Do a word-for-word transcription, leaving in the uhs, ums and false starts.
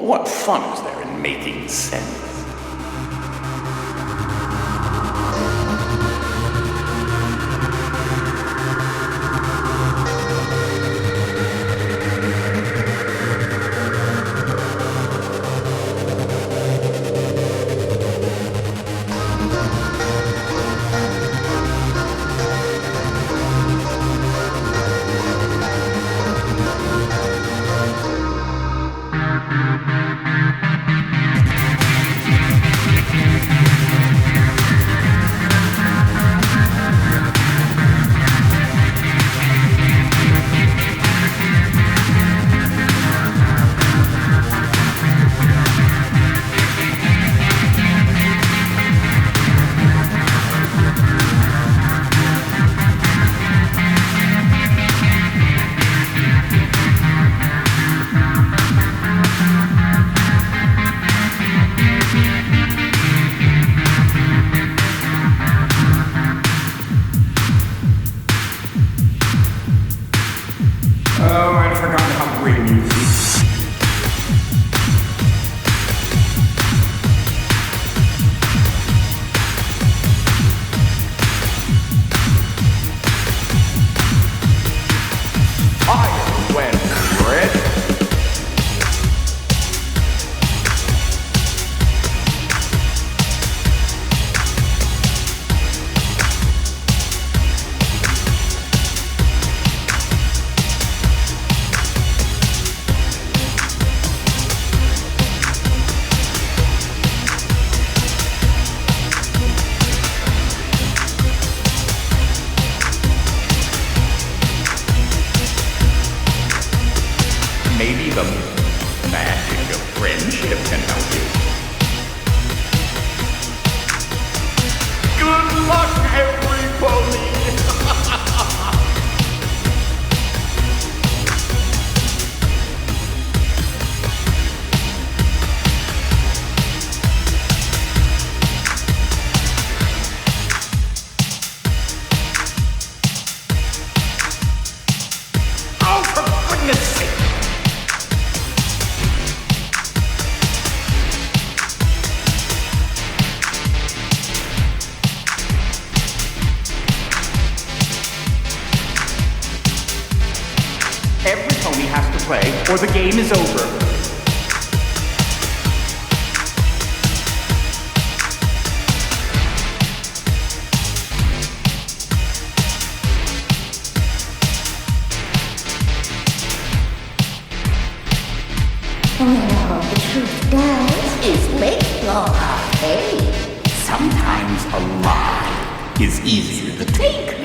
What fun is there in making sense? Oh, I'd forgotten how great music. Fire when red. Maybe the magic of friendship can help you. Good luck, everybody! Oh, for goodness sake! Every pony has to play, or the game is over. Well, the truth, guys, is baseball. Hey, Sometimes a lie is easier to take.